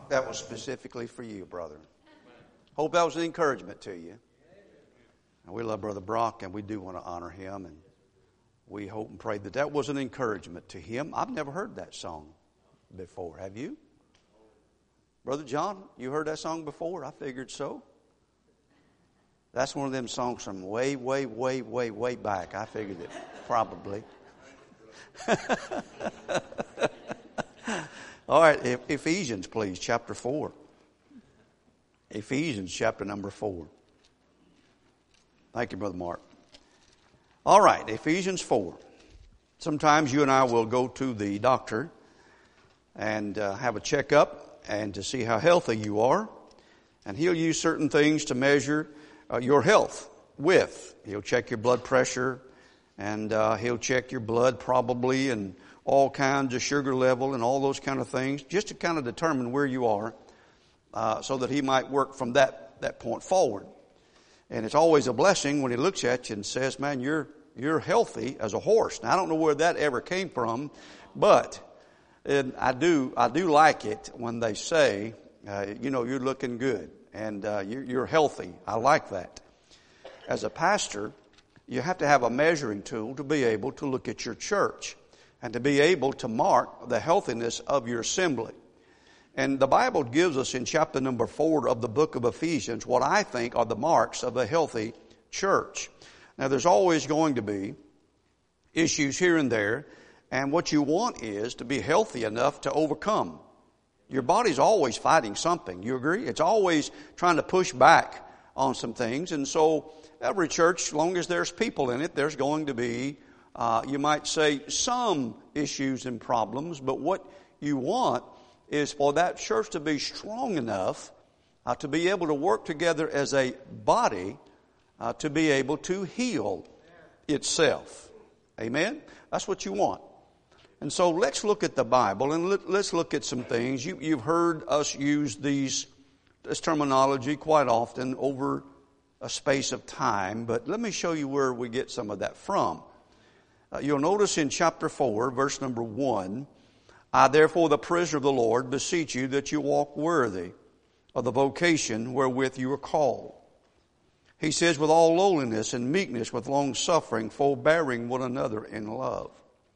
That was specifically for you, brother. Hope that was an encouragement to you. And we love Brother Brock, and we do want to honor him, and we hope and pray that that was an encouragement to him. I've never heard that song before. Have you? Brother John, you heard that song before? I figured so. That's one of them songs from way, way, way, way, way back. I figured it probably. All right, Ephesians, please, chapter 4. Ephesians, chapter number 4. Thank you, Brother Mark. All right, Ephesians 4. Sometimes you and I will go to the doctor and have a checkup and to see how healthy you are. And he'll use certain things to measure your health with. He'll check your blood pressure, and he'll check your blood probably, and all kinds of sugar level and all those kind of things, just to kind of determine where you are, so that he might work from that point forward. And it's always a blessing when he looks at you and says, man, you're healthy as a horse. Now, I don't know where that ever came from, but I do like it when they say, you're looking good and you're healthy. I like that. As a pastor, you have to have a measuring tool to be able to look at your church and to be able to mark the healthiness of your assembly. And the Bible gives us in chapter number 4 of the book of Ephesians what I think are the marks of a healthy church. Now, there's always going to be issues here and there, and what you want is to be healthy enough to overcome. Your body's always fighting something. You agree? It's always trying to push back on some things. And so every church, as long as there's people in it, there's going to be, you might say, some issues and problems. But what you want is for that church to be strong enough to be able to work together as a body to be able to heal itself. Amen? That's what you want. And so let's look at the Bible and let's look at some things. You've heard us use this terminology quite often over a space of time, but let me show you where we get some of that from. You'll notice in chapter 4, verse number 1, I therefore, the prisoner of the Lord, beseech you that you walk worthy of the vocation wherewith you are called. He says, with all lowliness and meekness, with long suffering, forbearing one another in love,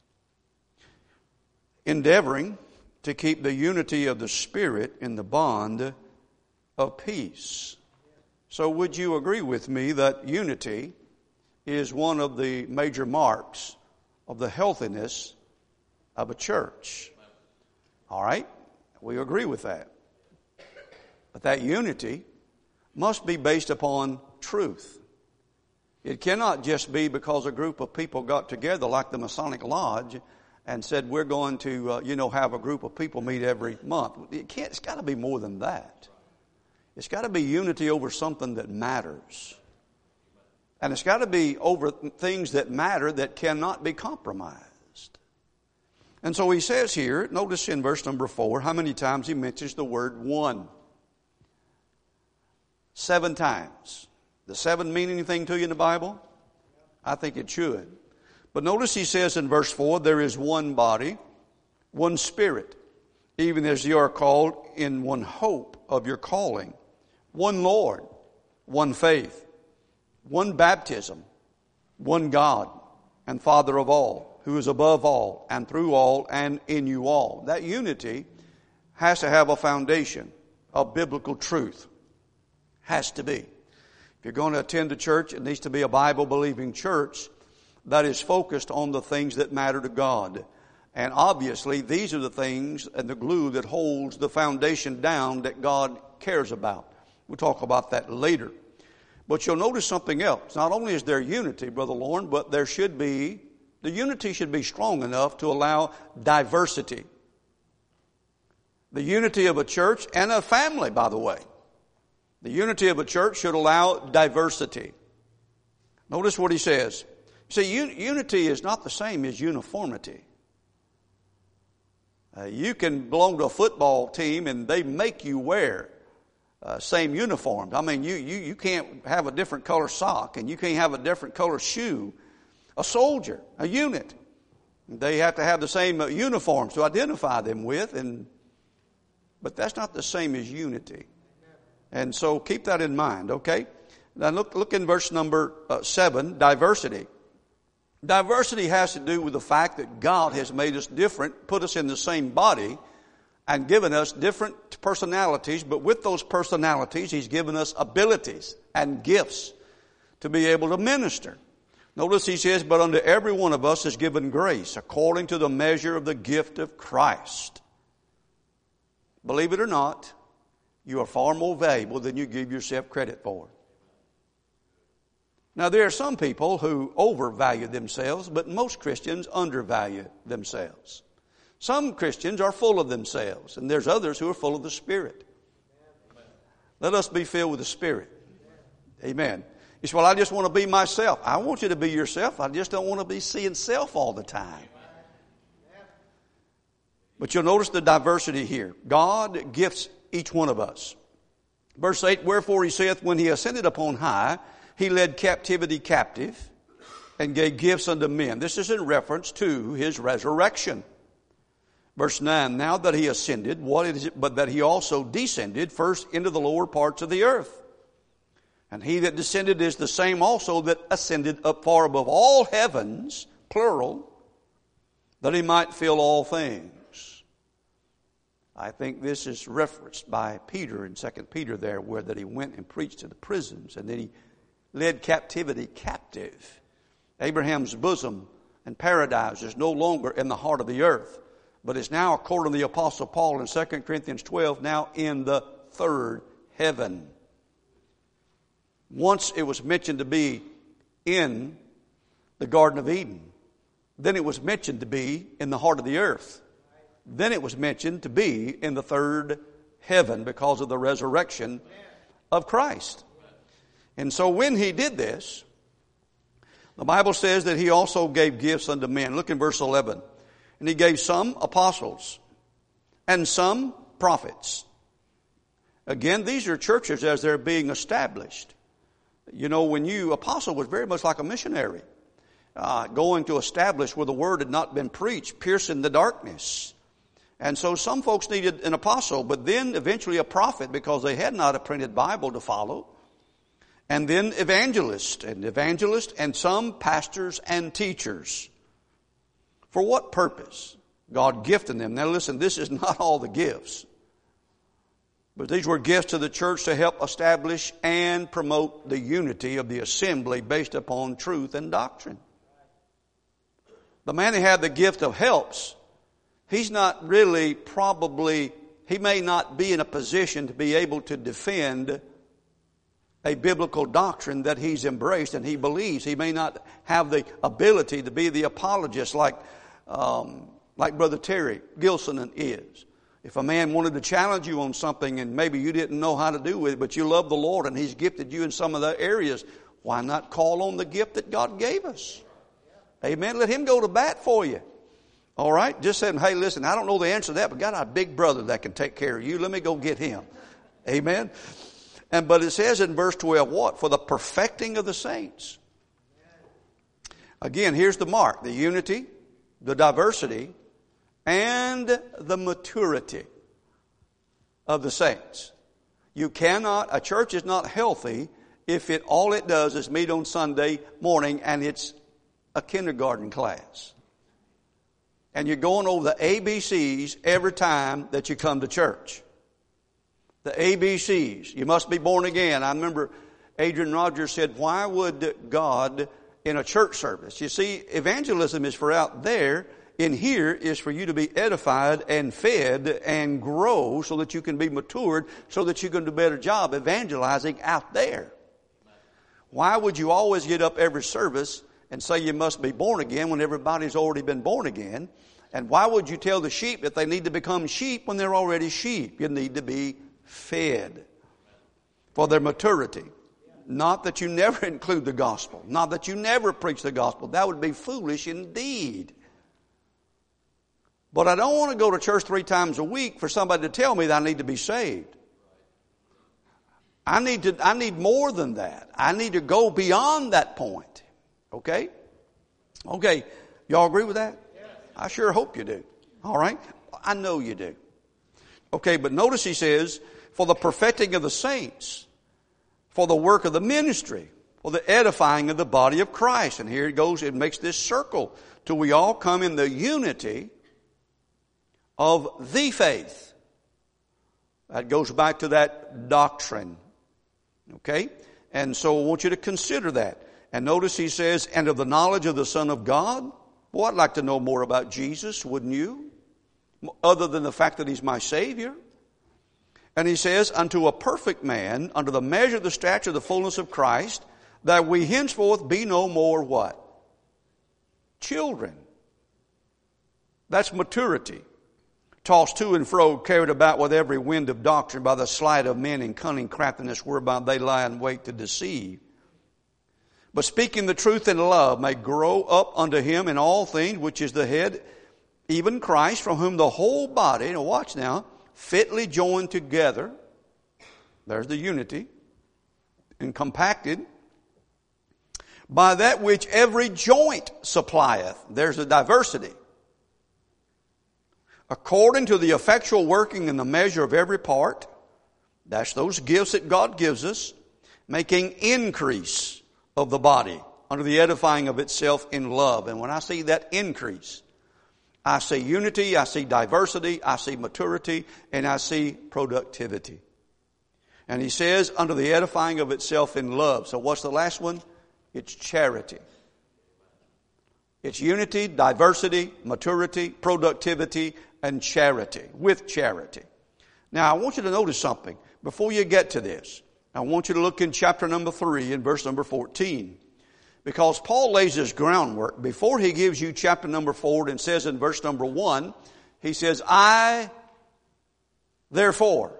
endeavoring to keep the unity of the Spirit in the bond of peace. So would you agree with me that unity is one of the major marks of the healthiness of a church? All right, we agree with that. But that unity must be based upon truth. It cannot just be because a group of people got together like the Masonic Lodge and said, we're going to, have a group of people meet every month. It's got to be more than that. It's got to be unity over something that matters. And it's got to be over things that matter that cannot be compromised. And so he says here, notice in verse number 4, how many times he mentions the word one. 7 times. Does 7 mean anything to you in the Bible? I think it should. But notice he says in verse 4, there is one body, one Spirit, even as you are called in one hope of your calling, one Lord, one faith, one baptism, one God and Father of all, who is above all and through all and in you all. That unity has to have a foundation of biblical truth. Has to be. If you're going to attend a church, it needs to be a Bible-believing church that is focused on the things that matter to God. And obviously, these are the things and the glue that holds the foundation down that God cares about. We'll talk about that later. But you'll notice something else. Not only is there unity, Brother Lauren, but the unity should be strong enough to allow diversity. The unity of a church and a family, by the way. The unity of a church should allow diversity. Notice what he says. See, unity is not the same as uniformity. You can belong to a football team and they make you wear same uniforms. I mean, you can't have a different color sock and you can't have a different color shoe. A soldier, a unit, they have to have the same uniforms to identify them with. And But that's not the same as unity. And so keep that in mind, okay? Now look in verse number 7, diversity. Diversity has to do with the fact that God has made us different, put us in the same body, and given us different personalities, but with those personalities, He's given us abilities and gifts to be able to minister. Notice He says, but unto every one of us is given grace according to the measure of the gift of Christ. Believe it or not, you are far more valuable than you give yourself credit for. Now, there are some people who overvalue themselves, but most Christians undervalue themselves. Some Christians are full of themselves, and there's others who are full of the Spirit. Let us be filled with the Spirit. Amen. You say, well, I just want to be myself. I want you to be yourself. I just don't want to be seeing self all the time. But you'll notice the diversity here. God gifts each one of us. Verse 8, wherefore He saith, when He ascended upon high, He led captivity captive and gave gifts unto men. This is in reference to His resurrection. Verse 9, now that He ascended, what is it but that He also descended first into the lower parts of the earth? And He that descended is the same also that ascended up far above all heavens, plural, that He might fill all things. I think this is referenced by Peter in 2 Peter there, where that he went and preached to the prisons, and then he led captivity captive. Abraham's bosom and paradise is no longer in the heart of the earth, but is now, according to the Apostle Paul in 2 Corinthians 12, now in the third heaven. Once it was mentioned to be in the Garden of Eden. Then it was mentioned to be in the heart of the earth. Then it was mentioned to be in the third heaven because of the resurrection of Christ. And so when He did this, the Bible says that He also gave gifts unto men. Look in verse 11. And He gave some apostles and some prophets. Again, these are churches as they're being established. You know, apostle was very much like a missionary, going to establish where the word had not been preached, piercing the darkness. And so some folks needed an apostle, but then eventually a prophet because they had not a printed Bible to follow. And then evangelists and some pastors and teachers. For what purpose? God gifted them. Now listen, this is not all the gifts. But these were gifts to the church to help establish and promote the unity of the assembly based upon truth and doctrine. The man who had the gift of helps, he's not really he may not be in a position to be able to defend a biblical doctrine that he's embraced and he believes. He may not have the ability to be the apologist like Brother Terry Gilson is. If a man wanted to challenge you on something and maybe you didn't know how to do it, but you love the Lord and He's gifted you in some of the areas, why not call on the gift that God gave us? Amen. Let Him go to bat for you. All right? Just saying, hey, listen, I don't know the answer to that, but got a big brother that can take care of you. Let me go get him. Amen. But it says in verse 12, what? For the perfecting of the saints. Again, here's the mark. The unity, the diversity, and the maturity of the saints. A church is not healthy if all it does is meet on Sunday morning and it's a kindergarten class. And you're going over the ABCs every time that you come to church. The ABCs. You must be born again. I remember Adrian Rogers said, why would God in a church service? You see, evangelism is for out there. In here is for you to be edified and fed and grow so that you can be matured, so that you can do a better job evangelizing out there. Why would you always get up every service and say you must be born again when everybody's already been born again? And why would you tell the sheep that they need to become sheep when they're already sheep? You need to be fed for their maturity. Not that you never include the gospel. Not that you never preach the gospel. That would be foolish indeed. But I don't want to go to church 3 times a week for somebody to tell me that I need to be saved. I need more than that. I need to go beyond that point. Okay? Okay. Y'all agree with that? I sure hope you do. All right? I know you do. Okay, but notice he says, for the perfecting of the saints, for the work of the ministry, for the edifying of the body of Christ. And here it goes, it makes this circle till we all come in the unity of the faith. That goes back to that doctrine. Okay? And so I want you to consider that. And notice he says, and of the knowledge of the Son of God. Well, I'd like to know more about Jesus, wouldn't you? Other than the fact that He's my Savior. And he says, unto a perfect man, unto the measure of the stature of the fullness of Christ, that we henceforth be no more what? Children. That's maturity. Tossed to and fro, carried about with every wind of doctrine by the sleight of men and cunning craftiness whereby they lie in wait to deceive. But speaking the truth in love may grow up unto Him in all things, which is the head, even Christ, from whom the whole body, now watch now, fitly joined together, there's the unity, and compacted, by that which every joint supplieth, there's the diversity, according to the effectual working in the measure of every part, that's those gifts that God gives us, making increase of the body under the edifying of itself in love. And when I see that increase, I see unity, I see diversity, I see maturity, and I see productivity. And he says, under the edifying of itself in love. So what's the last one? It's charity. It's unity, diversity, maturity, productivity, and charity, with charity. Now, I want you to notice something. Before you get to this, I want you to look in chapter number 3 and verse number 14. Because Paul lays this groundwork before he gives you chapter number 4 and says in verse number 1, he says, I, therefore.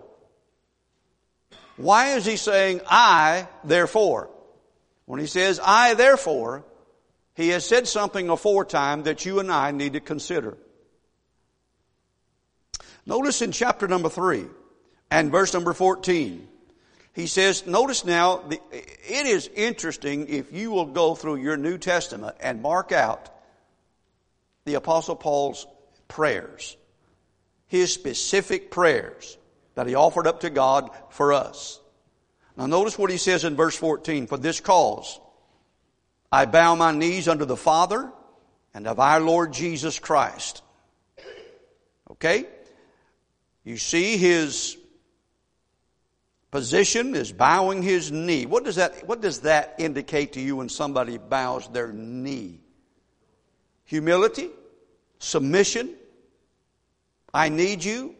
Why is he saying, I, therefore? When he says, I, therefore, he has said something aforetime that you and I need to consider. Notice in chapter number 3 and verse number 14. He says, notice now, it is interesting if you will go through your New Testament and mark out the Apostle Paul's prayers, his specific prayers that he offered up to God for us. Now notice what he says in verse 14, for this cause I bow my knees unto the Father and of our Lord Jesus Christ. Okay? You see his position is bowing his knee. What does that indicate to you when somebody bows their knee? Humility, submission. I need you.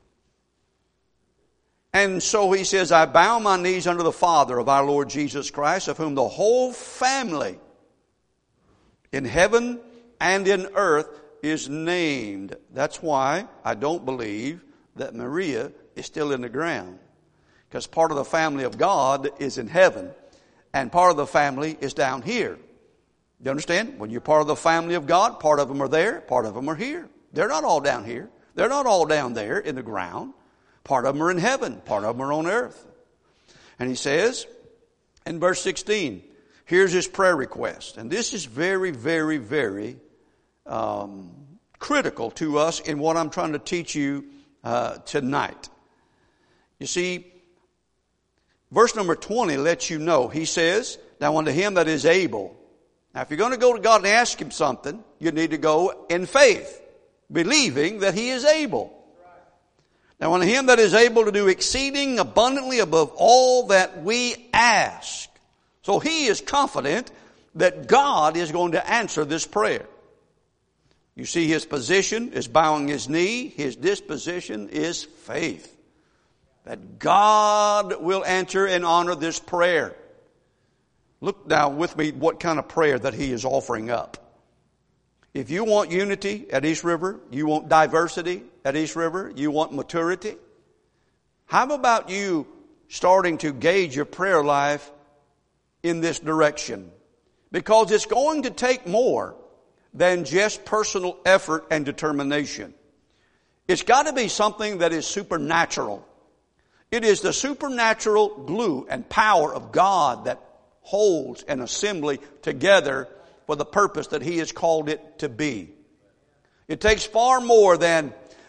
And so he says, I bow my knees unto the Father of our Lord Jesus Christ, of whom the whole family in heaven and in earth is named. That's why I don't believe that Maria is still in the ground. Because part of the family of God is in heaven, and part of the family is down here. You understand? When you're part of the family of God, part of them are there, part of them are here. They're not all down here. They're not all down there in the ground. Part of them are in heaven, part of them are on earth. And he says, in verse 16, here's his prayer request. And this is very, very, very critical to us in what I'm trying to teach you tonight. You see, verse number 20 lets you know. He says, now unto him that is able. Now if you're going to go to God and ask Him something, you need to go in faith, believing that He is able. Now unto him that is able to do exceeding abundantly above all that we ask. So he is confident that God is going to answer this prayer. You see, his position is bowing his knee. His disposition is faith. That God will answer and honor this prayer. Look now with me what kind of prayer that he is offering up. If you want unity at East River, you want diversity at East River, you want maturity, how about you starting to gauge your prayer life in this direction? Because it's going to take more than just personal effort and determination. It's got to be something that is supernatural. It is the supernatural glue and power of God that holds an assembly together for the purpose that He has called it to be. It takes far more than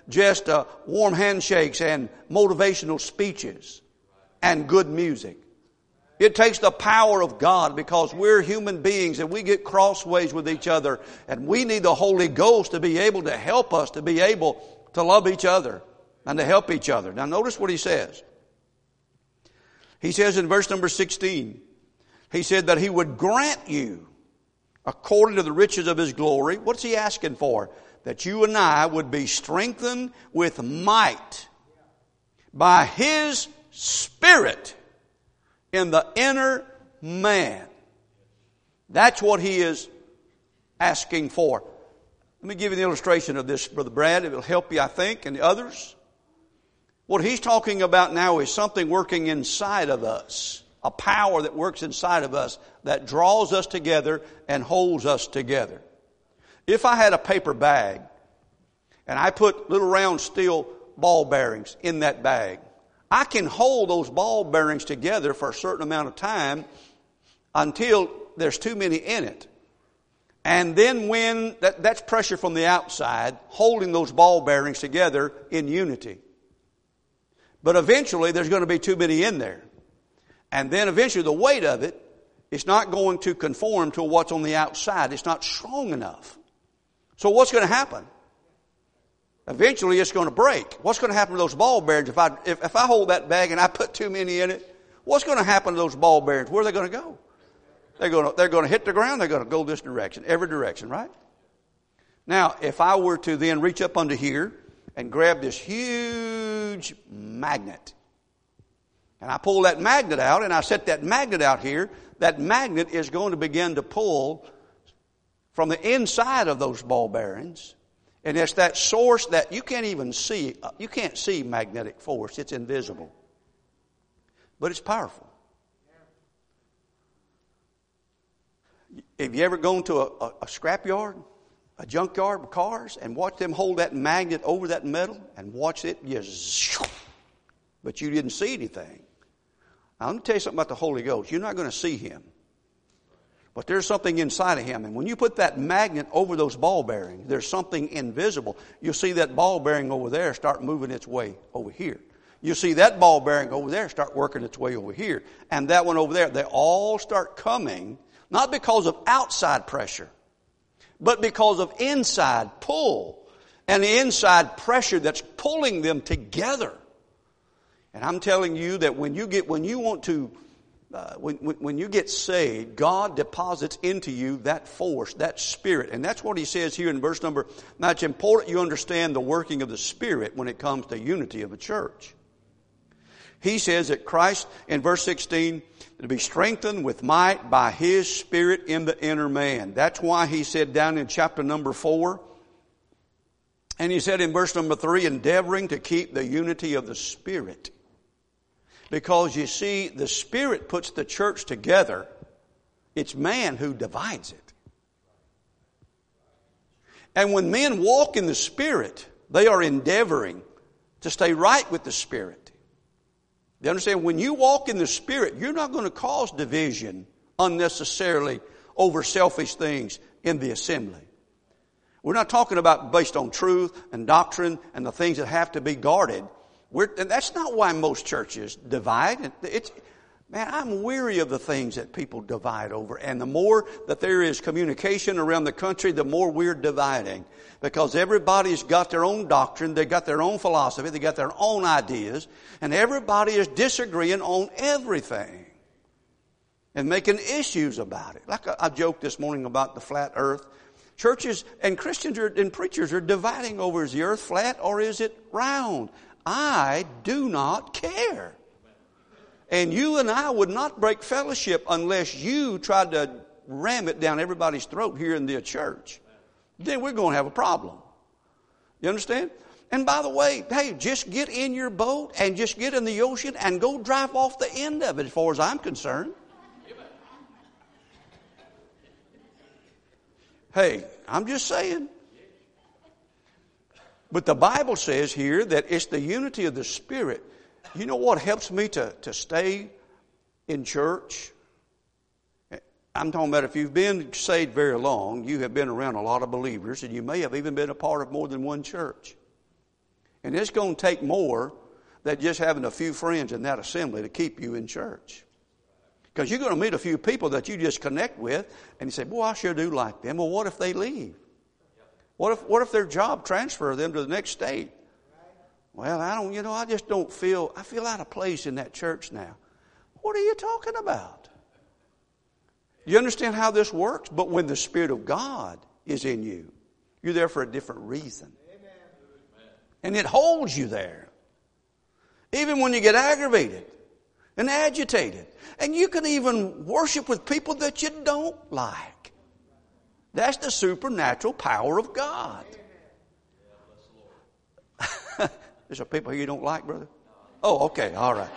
just warm handshakes and motivational speeches and good music. It takes the power of God, because we're human beings and we get crossways with each other, and we need the Holy Ghost to be able to help us to be able to love each other and to help each other. Now notice what he says. He says in verse number 16, he said that he would grant you according to the riches of his glory. What's he asking for? That you and I would be strengthened with might by his Spirit in the inner man. That's what he is asking for. Let me give you an illustration of this, Brother Brad. It will help you, I think, and the others. What he's talking about now is something working inside of us. A power that works inside of us that draws us together and holds us together. If I had a paper bag and I put little round steel ball bearings in that bag, I can hold those ball bearings together for a certain amount of time until there's too many in it. And then when that's pressure from the outside holding those ball bearings together in unity. But eventually there's going to be too many in there. And then eventually the weight of it is not going to conform to what's on the outside. It's not strong enough. So what's going to happen? Eventually it's going to break. What's going to happen to those ball bearings if I hold that bag and I put too many in it? What's going to happen to those ball bearings? Where are they going to go? They're going to hit the ground. They're going to go this direction, every direction, right? Now, if I were to then reach up under here and grab this huge magnet, and I pull that magnet out and I set that magnet out here, that magnet is going to begin to pull from the inside of those ball bearings. And it's that source that you can't even see. You can't see magnetic force. It's invisible. But it's powerful. Have you ever gone to a scrapyard, a junkyard with cars, and watched them hold that magnet over that metal and watch it just, but you didn't see anything? Now, let me tell you something about the Holy Ghost. You're not going to see him. But there's something inside of him. And when you put that magnet over those ball bearings, there's something invisible. You'll see that ball bearing over there start moving its way over here. You'll see that ball bearing over there start working its way over here. And that one over there. They all start coming, not because of outside pressure, but because of inside pull. And the inside pressure that's pulling them together. And I'm telling you that when you get saved, God deposits into you that force, that Spirit. And that's what he says here in verse number. Now it's important you understand the working of the Spirit when it comes to unity of a church. He says that Christ, in verse 16, to be strengthened with might by his Spirit in the inner man. That's why he said down in chapter number 4, and he said in verse number 3, endeavoring to keep the unity of the Spirit. Because you see, the Spirit puts the church together. It's man who divides it. And when men walk in the Spirit, they are endeavoring to stay right with the Spirit. You understand? When you walk in the Spirit, you're not going to cause division unnecessarily over selfish things in the assembly. We're not talking about based on truth and doctrine and the things that have to be guarded. And that's not why most churches divide. Man, I'm weary of the things that people divide over. And the more that there is communication around the country, the more we're dividing. Because everybody's got their own doctrine, they got their own philosophy, they got their own ideas, and everybody is disagreeing on everything. And making issues about it. Like I joked this morning about the flat earth. Churches and Christians and preachers are dividing over, is the earth flat or is it round? I do not care. And you and I would not break fellowship unless you tried to ram it down everybody's throat here in the church. Then we're going to have a problem. You understand? And by the way, hey, just get in your boat and just get in the ocean and go drive off the end of it as far as I'm concerned. Hey, I'm just saying. But the Bible says here that it's the unity of the Spirit. You know what helps me to stay in church? I'm talking about if you've been saved very long, you have been around a lot of believers, and you may have even been a part of more than one church. And it's going to take more than just having a few friends in that assembly to keep you in church. Because you're going to meet a few people that you just connect with, and you say, boy, I sure do like them. Well, what if they leave? What if their job transfers them to the next state? Well, I just don't feel, I feel out of place in that church now. What are you talking about? You understand how this works? But when the Spirit of God is in you, you're there for a different reason. Amen. And it holds you there. Even when you get aggravated and agitated. And you can even worship with people that you don't like. That's the supernatural power of God. There's some people here you don't like, brother? Oh, okay, all right.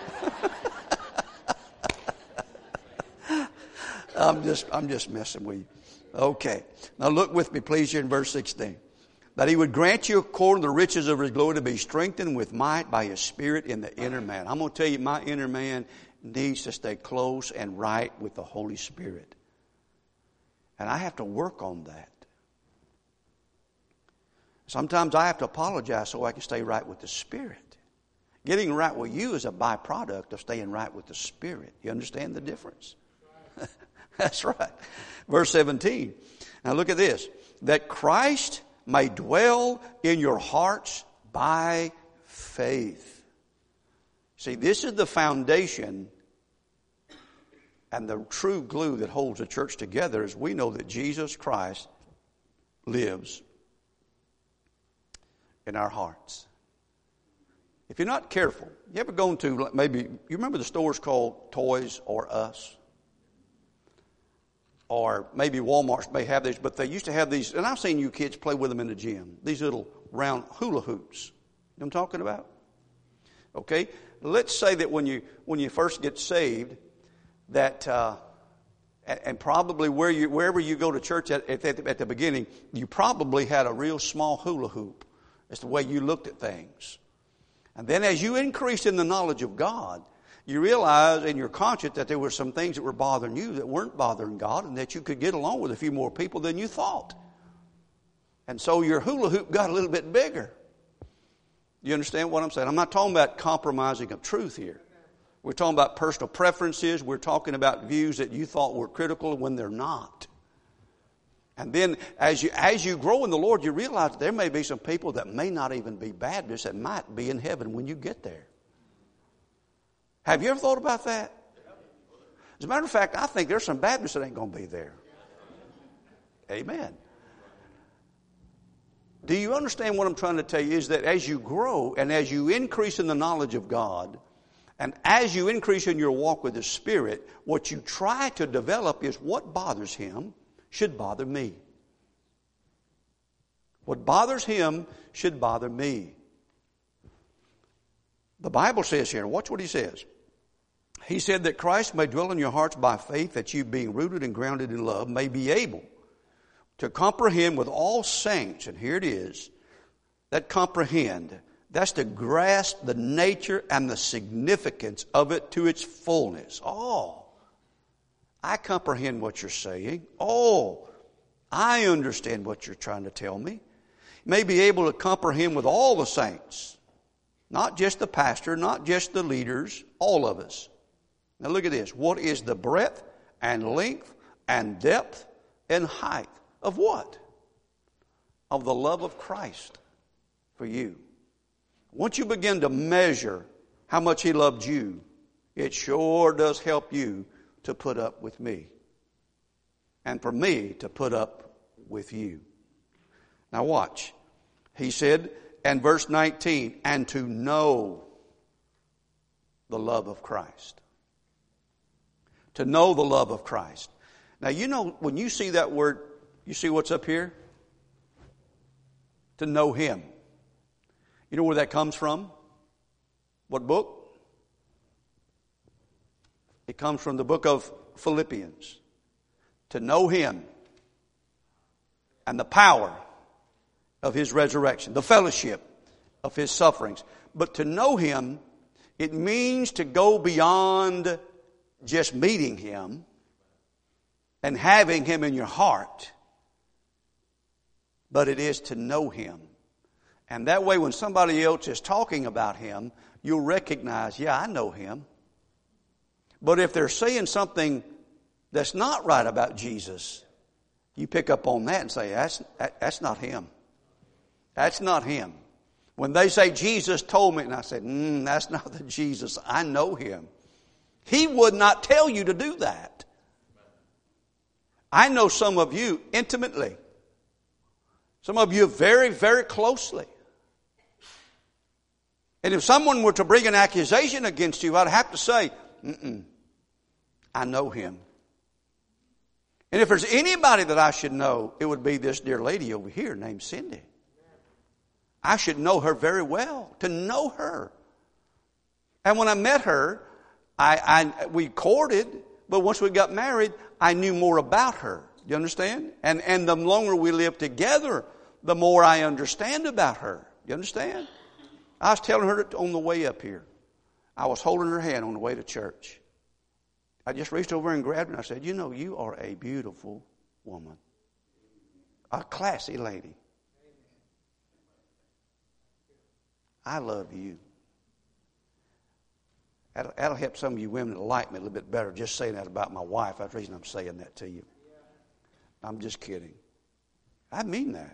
I'm just messing with you. Okay. Now look with me, please, here in verse 16. That He would grant you according to the riches of His glory to be strengthened with might by His Spirit in the inner man. I'm going to tell you, my inner man needs to stay close and right with the Holy Spirit. And I have to work on that. Sometimes I have to apologize so I can stay right with the Spirit. Getting right with you is a byproduct of staying right with the Spirit. You understand the difference? That's right. Verse 17. Now look at this. That Christ may dwell in your hearts by faith. See, this is the foundation and the true glue that holds the church together, is we know that Jesus Christ lives in our hearts. If you're not careful, you ever gone to, maybe, you remember the stores called Toys R Us? Or maybe Walmart may have these, but they used to have these, and I've seen you kids play with them in the gym, these little round hula hoops. You know what I'm talking about? Okay? Let's say that when you first get saved, that, and probably wherever you go to church at the beginning, you probably had a real small hula hoop. It's the way you looked at things. And then as you increased in the knowledge of God, you realize in your conscience that there were some things that were bothering you that weren't bothering God, and that you could get along with a few more people than you thought. And so your hula hoop got a little bit bigger. You understand what I'm saying? I'm not talking about compromising of truth here. We're talking about personal preferences. We're talking about views that you thought were critical when they're not. And then as you grow in the Lord, you realize there may be some people that may not even be Baptists that might be in heaven when you get there. Have you ever thought about that? As a matter of fact, I think there's some Baptists that ain't going to be there. Amen. Do you understand what I'm trying to tell you? Is that as you grow and as you increase in the knowledge of God, and as you increase in your walk with the Spirit, what you try to develop is what bothers Him should bother me. What bothers Him should bother me. The Bible says here, watch what He says. He said that Christ may dwell in your hearts by faith, that you being rooted and grounded in love may be able to comprehend with all saints, and here it is, that comprehend, that's to grasp the nature and the significance of it to its fullness. Oh, I comprehend what you're saying. Oh, I understand what you're trying to tell me. May be able to comprehend with all the saints. Not just the pastor, not just the leaders, all of us. Now look at this. What is the breadth and length and depth and height of what? Of the love of Christ for you. Once you begin to measure how much He loved you, it sure does help you to put up with me. And for me to put up with you. Now watch. He said, and verse 19, and to know the love of Christ. To know the love of Christ. Now you know, when you see that word, you see what's up here? To know Him. You know where that comes from? What book? It comes from the book of Philippians. To know Him and the power of His resurrection, the fellowship of His sufferings. But to know Him, it means to go beyond just meeting Him and having Him in your heart. But it is to know Him And that way when somebody else is talking about him, you'll recognize, yeah, I know him. But if they're saying something that's not right about Jesus, you pick up on that and say, that's not him. That's not him. When they say, Jesus told me, and I said, that's not the Jesus. I know him. He would not tell you to do that. I know some of you intimately. Some of you very, very closely. And if someone were to bring an accusation against you, I'd have to say, I know him. And if there's anybody that I should know, it would be this dear lady over here named Cindy. I should know her very well, to know her. And when I met her, we courted, but once we got married, I knew more about her. You understand? And the longer we live together, the more I understand about her. You understand? I was telling her on the way up here. I was holding her hand on the way to church. I just reached over and grabbed her and I said, you are a beautiful woman. A classy lady. I love you. That'll help some of you women to like me a little bit better, just saying that about my wife. That's the reason I'm saying that to you. I'm just kidding. I mean that.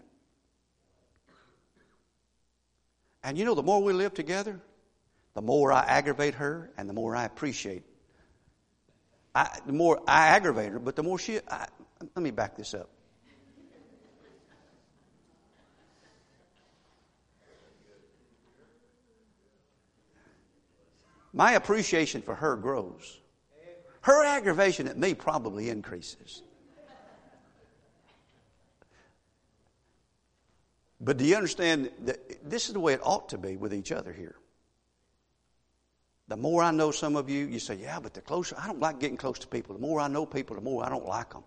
And the more we live together, the more I aggravate her and the more I appreciate. The more I aggravate her, but the more let me back this up. My appreciation for her grows. Her aggravation at me probably increases. But do you understand that this is the way it ought to be with each other here? The more I know some of you, you say, yeah, but the closer, I don't like getting close to people. The more I know people, the more I don't like them.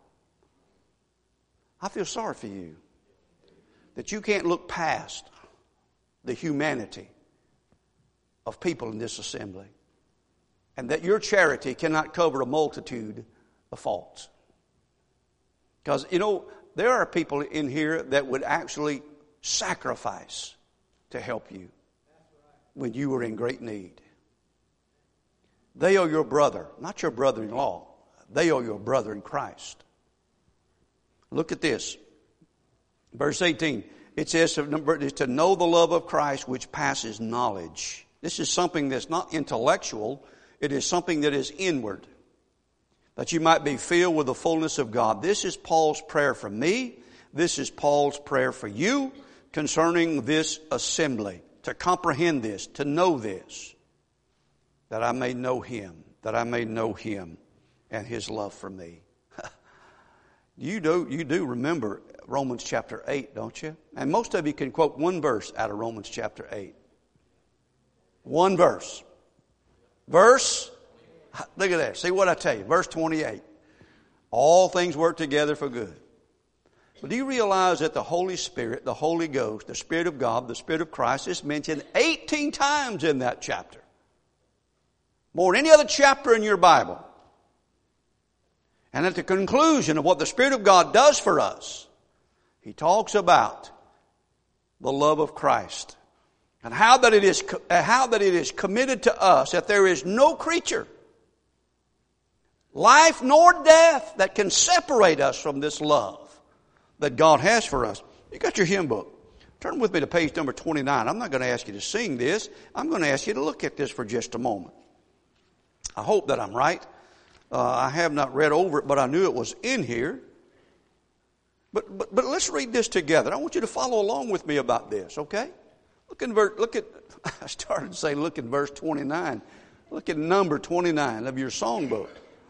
I feel sorry for you that you can't look past the humanity of people in this assembly. And that your charity cannot cover a multitude of faults. Because, there are people in here that would actually sacrifice to help you when you were in great need. They are your brother, not your brother-in-law. They are your brother in Christ. Look at this. Verse 18. It says to know the love of Christ which passes knowledge. This is something that's not intellectual. It is something that is inward. That you might be filled with the fullness of God. This is Paul's prayer for me. This is Paul's prayer for you concerning this assembly. To comprehend this, to know this. That I may know him. That I may know him and his love for me. You do remember Romans chapter 8, don't you? And most of you can quote one verse out of Romans chapter 8. One verse. Look at that. See what I tell you. Verse 28. All things work together for good. But do you realize that the Holy Spirit, the Holy Ghost, the Spirit of God, the Spirit of Christ is mentioned 18 times in that chapter? More than any other chapter in your Bible. And at the conclusion of what the Spirit of God does for us, He talks about the love of Christ. And how that it is committed to us that there is no creature, life nor death, that can separate us from this love that God has for us. You got your hymn book. Turn with me to page number 29. I'm not going to ask you to sing this. I'm going to ask you to look at this for just a moment. I hope that I'm right. I have not read over it, but I knew it was in here. But let's read this together. I want you to follow along with me about this, okay? I started to say look in verse 29. Look at number 29 of your songbook.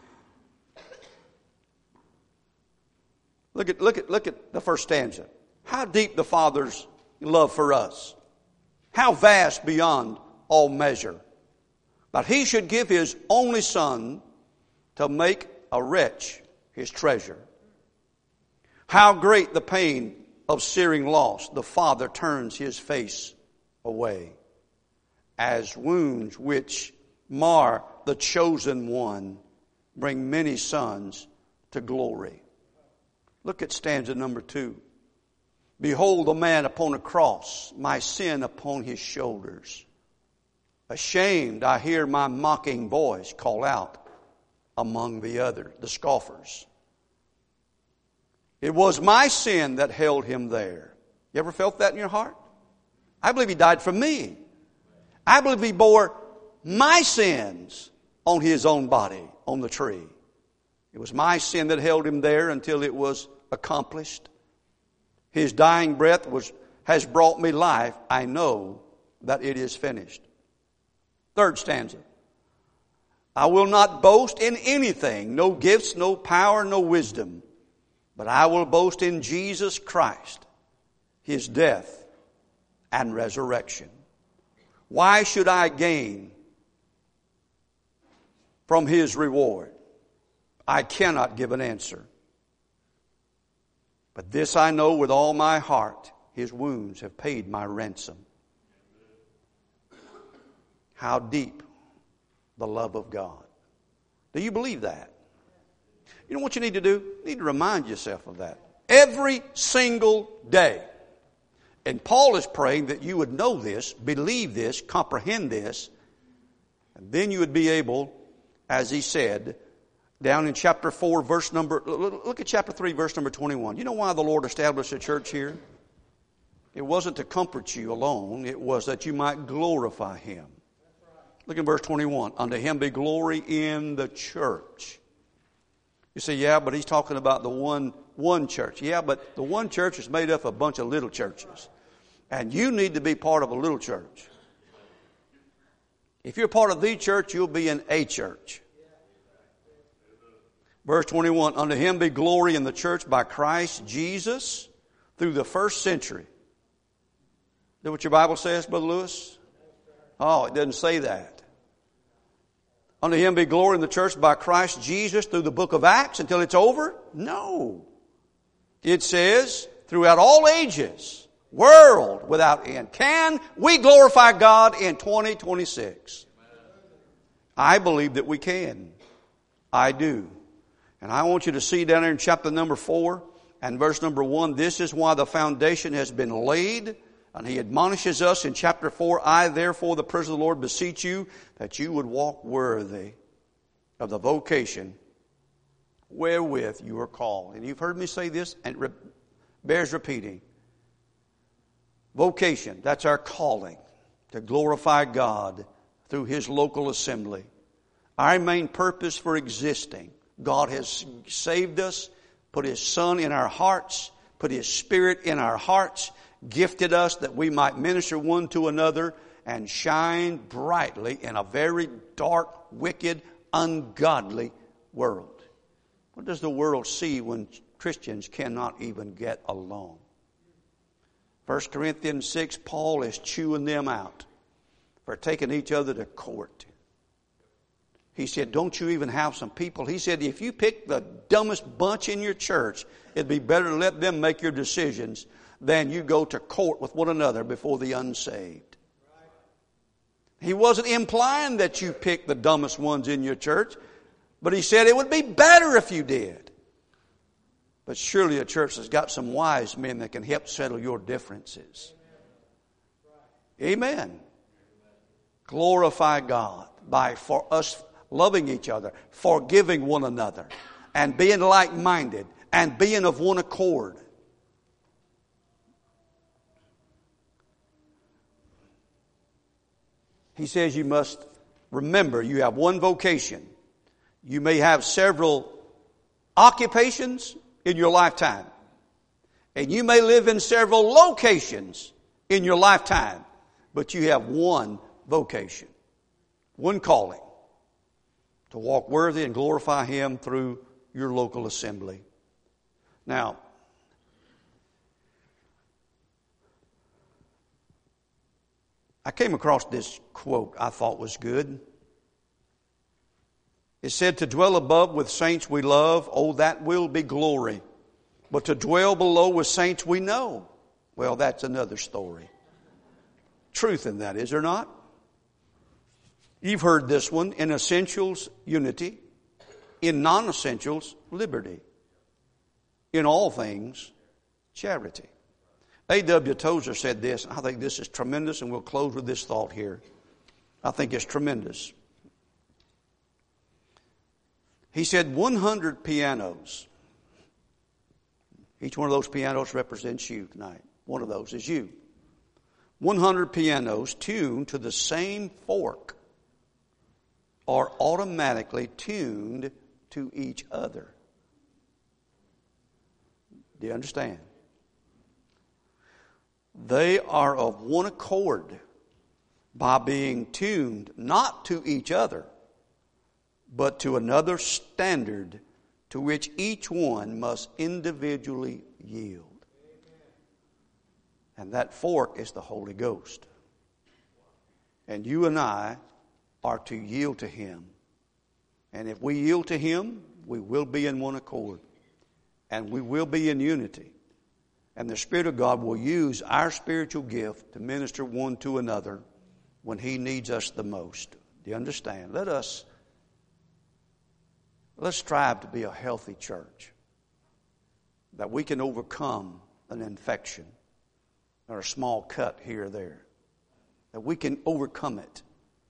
Look at the first stanza. How deep the Father's love for us. How vast beyond all measure. That He should give His only Son to make a wretch His treasure. How great the pain of searing loss. The Father turns His face away, as wounds which mar the chosen one bring many sons to glory. Look at stanza number 2. Behold the man upon a cross, my sin upon his shoulders. Ashamed, I hear my mocking voice call out among the scoffers. It was my sin that held him there. You ever felt that in your heart? I believe he died for me. I believe he bore my sins on his own body on the tree. It was my sin that held him there until it was accomplished. His dying breath has brought me life. I know that it is finished. Third stanza. I will not boast in anything, no gifts, no power, no wisdom, but I will boast in Jesus Christ, his death and resurrection. Why should I gain from his reward? I cannot give an answer. But this I know with all my heart, his wounds have paid my ransom. How deep the love of God. Do you believe that? You know what you need to do? You need to remind yourself of that every single day. And Paul is praying that you would know this, believe this, comprehend this, and then you would be able, as he said, down in chapter 4, look at chapter 3, verse number 21. You know why the Lord established a church here? It wasn't to comfort you alone. It was that you might glorify him. Look at verse 21. Unto him be glory in the church. You say, yeah, but he's talking about the one church. Yeah, but the one church is made up of a bunch of little churches. And you need to be part of a little church. If you're part of the church, you'll be in a church. Verse 21, unto him be glory in the church by Christ Jesus through the first century. Is that what your Bible says, Brother Lewis? Oh, it doesn't say that. Unto him be glory in the church by Christ Jesus through the book of Acts until it's over? No. It says, throughout all ages, world without end. Can we glorify God in 2026? I believe that we can. I do. And I want you to see down there in chapter number 4 and verse number 1, this is why the foundation has been laid. And he admonishes us in chapter 4, I therefore, the prisoner of the Lord, beseech you that you would walk worthy of the vocation wherewith you are called. And you've heard me say this, and it bears repeating. Vocation, that's our calling, to glorify God through his local assembly. Our main purpose for existing. God has saved us, put his Son in our hearts, put his Spirit in our hearts, gifted us that we might minister one to another and shine brightly in a very dark, wicked, ungodly world. What does the world see when Christians cannot even get along? 1 Corinthians 6, Paul is chewing them out for taking each other to court. He said, don't you even have some people? He said, if you pick the dumbest bunch in your church, it'd be better to let them make your decisions than you go to court with one another before the unsaved. He wasn't implying that you pick the dumbest ones in your church, but he said it would be better if you did. But surely a church has got some wise men that can help settle your differences. Amen. Glorify God for us loving each other, forgiving one another, and being like-minded, and being of one accord. He says you must remember you have one vocation. You may have several occupations in your lifetime. And you may live in several locations in your lifetime. But you have one vocation, one calling, to walk worthy and glorify him through your local assembly. Now, I came across this quote I thought was good. It said, to dwell above with saints we love, oh, that will be glory. But to dwell below with saints we know, well, that's another story. Truth in that, is there not? You've heard this one. In essentials, unity. In non-essentials, liberty. In all things, charity. A.W. Tozer said this, and I think this is tremendous, and we'll close with this thought here. I think it's tremendous. He said 100 pianos. Each one of those pianos represents you tonight. One of those is you. 100 pianos tuned to the same fork are automatically tuned to each other. Do you understand? They are of one accord by being tuned not to each other, but to another standard to which each one must individually yield. And that fork is the Holy Ghost. And you and I are to yield to Him. And if we yield to Him, we will be in one accord. And we will be in unity. And the Spirit of God will use our spiritual gift to minister one to another when He needs us the most. Do you understand? Let's strive to be a healthy church, that we can overcome an infection or a small cut here or there, that we can overcome it.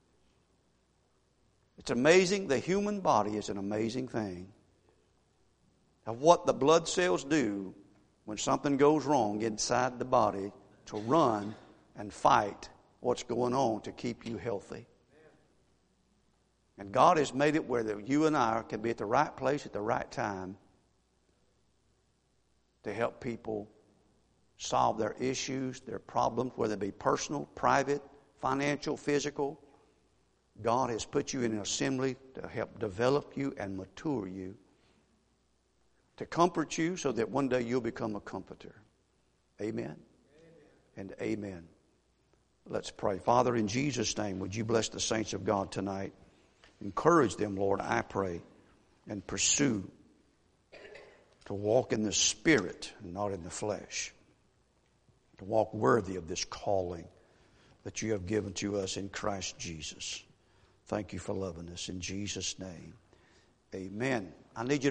It's amazing. The human body is an amazing thing. Of what the blood cells do when something goes wrong inside the body to run and fight what's going on to keep you healthy. And God has made it where that you and I can be at the right place at the right time to help people solve their issues, their problems, whether it be personal, private, financial, physical. God has put you in an assembly to help develop you and mature you, to comfort you so that one day you'll become a comforter. Amen? And amen. Let's pray. Father, in Jesus' name, would you bless the saints of God tonight? Encourage them, Lord, I pray, and pursue to walk in the Spirit and not in the flesh, to walk worthy of this calling that you have given to us in Christ Jesus. Thank you for loving us. In Jesus' name, amen. I need you